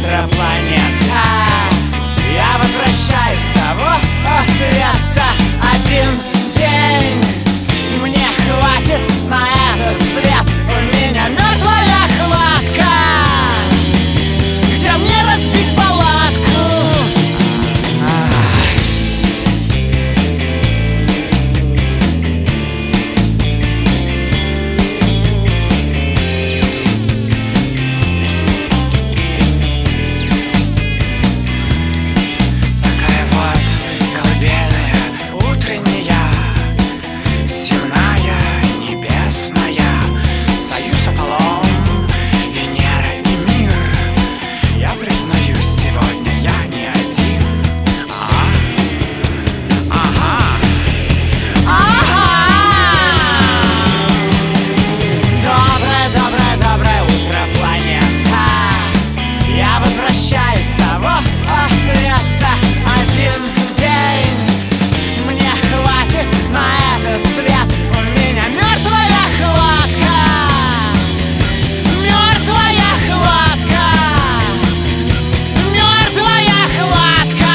утро, планета. Я возвращаюсь с того света. Один день мне хватит на этот свет. У меня мертвая хватка. Где мне разбить палатку? Такая вот колыбельная утренняя, земная, небесная, союз Аполлон, Венера и мир. Я признаюсь, сегодня я не один. Ага. Доброе, доброе, доброе утро, планета. Я возвращаюсь с того света. Один день мне хватит на этот свет. У меня мертвая хватка. Мертвая хватка. Мертвая хватка.